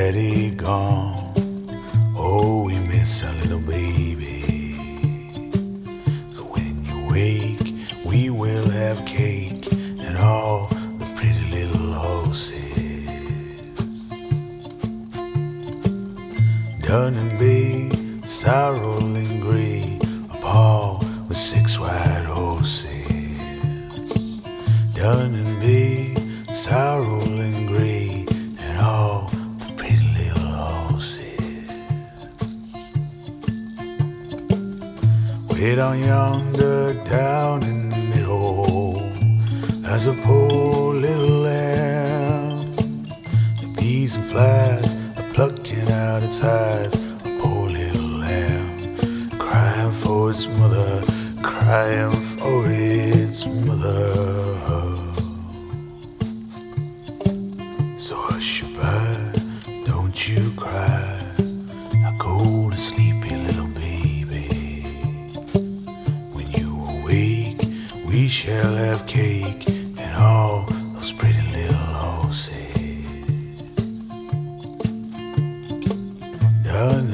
daddy gone. Oh, we miss our little baby. So when you wake, we will have cake and all the pretty little horses. Dun and Bay, sorrow and gray, a paw with 6 white horses. Dun and Bay, sorrow and gray, and all the pretty little horses. Way down yonder, down in the middle, there's a poor little lamb. The bees and flies are plucking out its eyes. A poor little lamb, crying for its mother, crying for its mother. So hush your bye, don't you cry. Now go to sleepy little baby. When you awake, we shall have cake and all those pretty little horses. Done